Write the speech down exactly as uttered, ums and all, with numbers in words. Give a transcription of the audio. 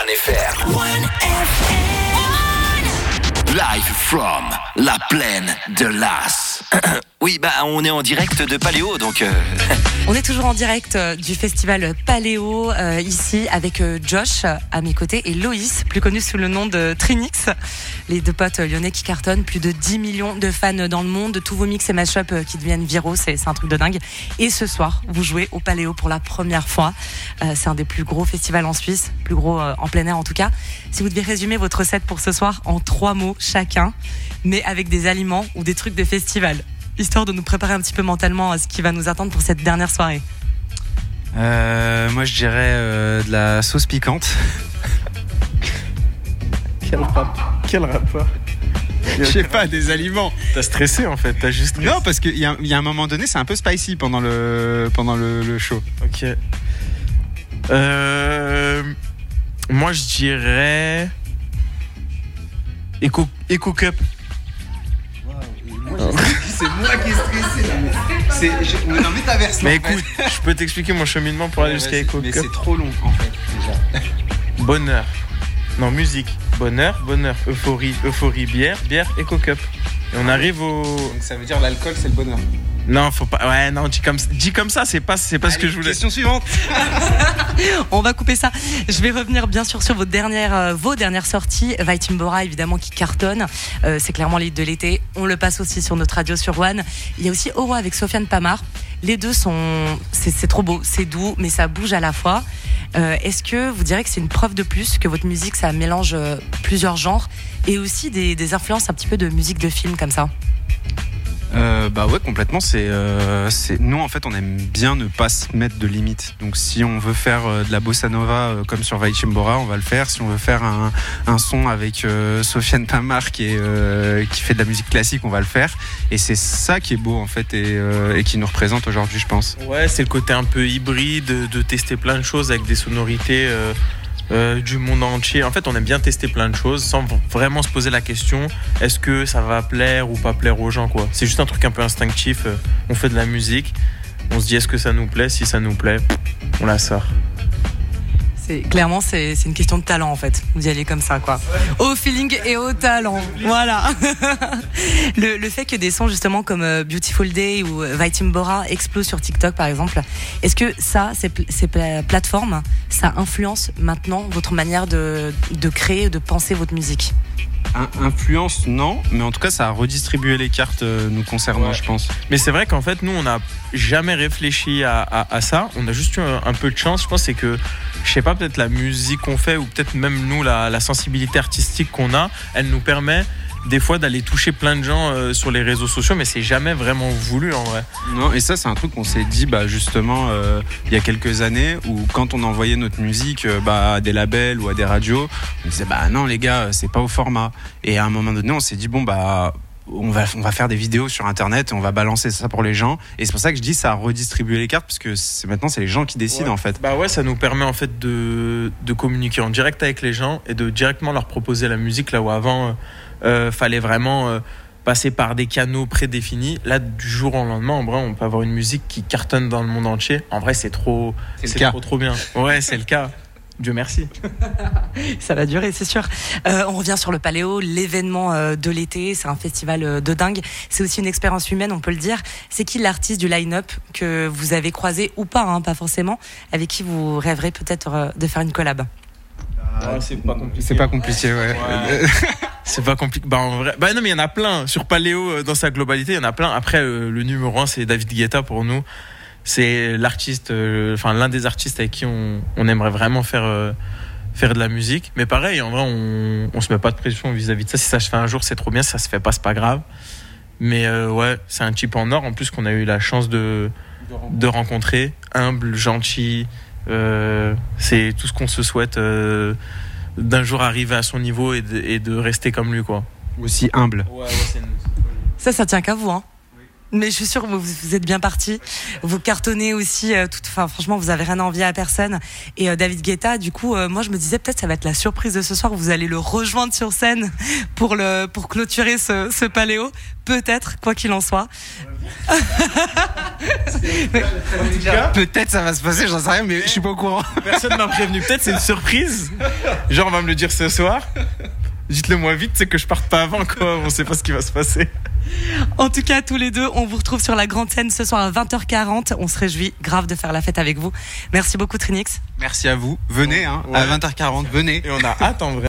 one F R. one F R. Live from la plaine de Las. Oui, bah on est en direct de Paléo, donc... Euh... On est toujours en direct euh, du festival Paléo, euh, ici, avec euh, Josh à mes côtés et Loïs, plus connu sous le nom de Trinix. Les deux potes lyonnais qui cartonnent, plus de dix millions de fans dans le monde, tous vos mix et mash-up euh, qui deviennent viraux, c'est, c'est un truc de dingue. Et ce soir, vous jouez au Paléo pour la première fois. Euh, c'est un des plus gros festivals en Suisse, plus gros euh, en plein air en tout cas. Si vous deviez résumer votre set pour ce soir en trois mots chacun, mais avec des aliments ou des trucs de festival, histoire de nous préparer un petit peu mentalement à ce qui va nous attendre pour cette dernière soirée. Euh, moi, je dirais euh, de la sauce piquante. Quel rap Quel rapport Je sais pas, des aliments. T'as stressé en fait, t'as juste stressé. Non, parce qu'il y a, y a un moment donné, c'est un peu spicy pendant le, pendant le, le show. Ok. Euh, moi, je dirais... Eco, Eco Cup. Oh. C'est moi qui ai stressé là. C'est, je, non mais t'inverses. Mais écoute, fait. Je peux t'expliquer mon cheminement pour aller ouais, jusqu'à Eco Cup. Mais c'est trop long en fait déjà. Bonheur. Non, musique. Bonheur, bonheur. Euphorie, euphorie, bière, bière, Eco Cup. Et on arrive au... Donc ça veut dire l'alcool c'est le bonheur. Non, faut pas. Ouais, non, dis comme, dis comme ça, c'est pas, c'est pas Allez, ce que je voulais. Question suivante. On va couper ça. Je vais revenir bien sûr sur vos dernières, euh, vos dernières sorties. Vaitimbora, évidemment, qui cartonne. Euh, c'est clairement l'hit de l'été. On le passe aussi sur notre radio sur One. Il y a aussi Oro avec Sofiane Pamar. Les deux sont, c'est, c'est trop beau, c'est doux, mais ça bouge à la fois. Euh, est-ce que vous direz que c'est une preuve de plus que votre musique, ça mélange euh, plusieurs genres et aussi des, des influences un petit peu de musique de film comme ça? Euh, bah ouais, complètement. C'est, euh, c'est nous en fait on aime bien ne pas se mettre de limites. Donc si on veut faire euh, de la bossa nova euh, comme sur Vaitimbora, on va le faire. Si on veut faire un, un son avec euh, Sofiane Pamar qui est euh, qui fait de la musique classique, on va le faire. Et c'est ça qui est beau en fait et, euh, et qui nous représente aujourd'hui, je pense. Ouais, c'est le côté un peu hybride de, de tester plein de choses avec des sonorités. Euh... Euh, du monde entier. En fait, on aime bien tester plein de choses sans vraiment se poser la question est-ce que ça va plaire ou pas plaire aux gens, quoi. C'est juste un truc un peu instinctif. On fait de la musique, on se dit est-ce que ça nous plaît, si ça nous plaît, on la sort. C'est, clairement, c'est, c'est une question de talent en fait. Vous y allez comme ça, quoi. Au feeling et au talent. Voilà. le, le fait que des sons justement comme euh, Beautiful Day ou Vaitimbora explosent sur TikTok par exemple, est-ce que ça, ces, ces plateformes, ça influence maintenant votre manière de, de créer, de penser votre musique? Influence, non, mais en tout cas ça a redistribué les cartes euh, nous concernant, ouais. Je pense. Mais c'est vrai qu'en fait nous on n'a jamais réfléchi à, à, à ça, on a juste eu un, un peu de chance, je pense. C'est que je sais pas, peut-être la musique qu'on fait ou peut-être même nous la, la sensibilité artistique qu'on a, elle nous permet des fois d'aller toucher plein de gens euh, sur les réseaux sociaux, mais c'est jamais vraiment voulu en vrai. Non, et ça c'est un truc qu'on s'est dit bah, justement euh, il y a quelques années où quand on envoyait notre musique euh, bah, à des labels ou à des radios, on disait bah non les gars c'est pas au format. Et à un moment donné on s'est dit bon bah on va, on va faire des vidéos sur internet et on va balancer ça pour les gens. Et c'est pour ça que je dis ça a redistribué les cartes parce que c'est, maintenant c'est les gens qui décident, ouais. En fait. Bah ouais, ça nous permet en fait de, de communiquer en direct avec les gens et de directement leur proposer la musique là où avant euh, fallait vraiment euh, passer par des canaux prédéfinis. Là du jour au lendemain en vrai on peut avoir une musique qui cartonne dans le monde entier. En vrai c'est trop c'est, c'est le trop cas. trop bien. Ouais, c'est le cas. Dieu merci. Ça va durer, c'est sûr. Euh, on revient sur le Paléo, l'événement euh, de l'été. C'est un festival euh, de dingue. C'est aussi une expérience humaine, on peut le dire. C'est qui l'artiste du line-up que vous avez croisé ou pas, hein, pas forcément, avec qui vous rêverez peut-être euh, de faire une collab? Ouais, c'est pas compliqué. C'est pas compliqué, ouais. ouais. C'est pas compliqué. Bah en vrai, bah non mais il y en a plein. Sur Paléo, dans sa globalité, il y en a plein. Après, euh, le numéro un, c'est David Guetta pour nous. C'est l'artiste, euh, enfin l'un des artistes avec qui on, on aimerait vraiment faire euh, faire de la musique. Mais pareil, en vrai, on on se met pas de pression vis-à-vis de ça. Si ça se fait un jour, c'est trop bien. Si ça se fait pas, c'est pas grave. Mais euh, ouais, c'est un type en or en plus qu'on a eu la chance de de rencontrer, humble, gentil. Euh, c'est tout ce qu'on se souhaite euh, d'un jour arriver à son niveau et de, et de rester comme lui, quoi. Aussi humble. Ouais, ouais, c'est une... Ça, ça tient qu'à vous, hein. Mais je suis sûre que vous, vous êtes bien partis. Vous cartonnez aussi. Euh, tout, enfin, franchement, vous avez rien à envier à personne. Et euh, David Guetta, du coup, euh, moi, je me disais peut-être ça va être la surprise de ce soir. Vous allez le rejoindre sur scène pour le pour clôturer ce, ce Paléo. Peut-être, quoi qu'il en soit. Peut-être ça va se passer, j'en sais rien, mais je suis pas au courant. Personne m'a prévenu. Peut-être c'est une surprise. Genre, on va me le dire ce soir. Dites-le moi vite, c'est que je parte pas avant, quoi. On sait pas ce qui va se passer. En tout cas, tous les deux, on vous retrouve sur la grande scène ce soir à vingt heures quarante. On se réjouit grave de faire la fête avec vous. Merci beaucoup, Trinix. Merci à vous. Venez, hein, Ouais. à vingt heures quarante, venez. Et on a hâte en vrai.